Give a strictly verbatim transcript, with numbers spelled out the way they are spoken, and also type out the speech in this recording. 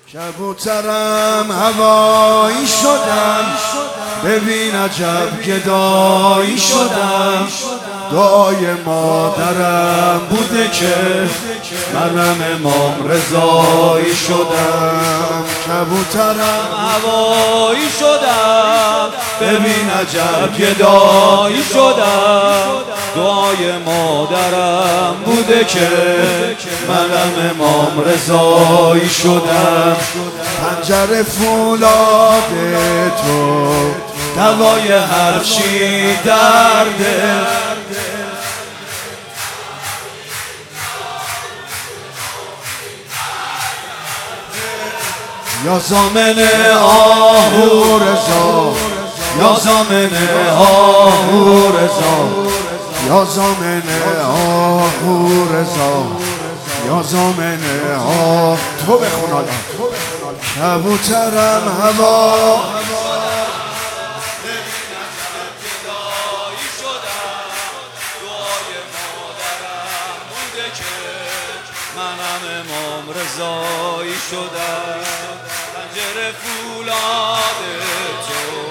کبوترم هوایی شدم، ببین عجب گدایی شدم. دعای مادرم بوده که منم امام رضایی شدم. کبوترم هوایی شدم، ببین عجب گدایی شدم. دعای مادرم بوده که منم امام رضایی شدم. پنجره فولاد تو دوای هر چی درده، یا زامن آهو رضا، یا زامن آهو رضا، یا زامن آهو رضا، یا زامن آه. تو بخون حالا. کبوترم هوا منم امام رضایی شدم. پنجره فولاد تو